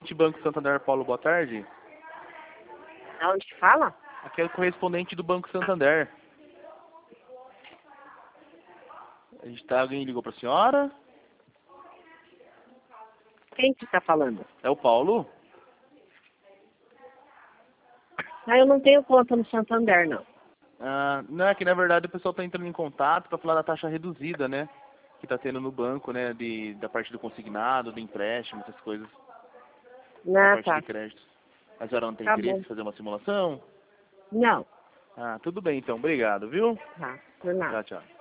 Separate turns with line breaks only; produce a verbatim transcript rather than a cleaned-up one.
Banco Santander, Paulo, boa tarde.
Aonde que fala?
Aqui é o correspondente do Banco Santander. A gente tá, alguém ligou pra senhora?
Quem que tá falando?
É o Paulo?
Ah, eu não tenho conta no Santander, não.
Ah, não, é que na verdade o pessoal tá entrando em contato pra falar da taxa reduzida, né? Que tá tendo no banco, né? De, da parte do consignado, do empréstimo, essas coisas. Da
Ah,
parte
tá.
de crédito. A senhora não tem
Tá
interesse
bom.
em fazer uma simulação?
Não.
Ah, tudo bem então. Obrigado, viu?
Tá. Por nada.
Tchau, tchau.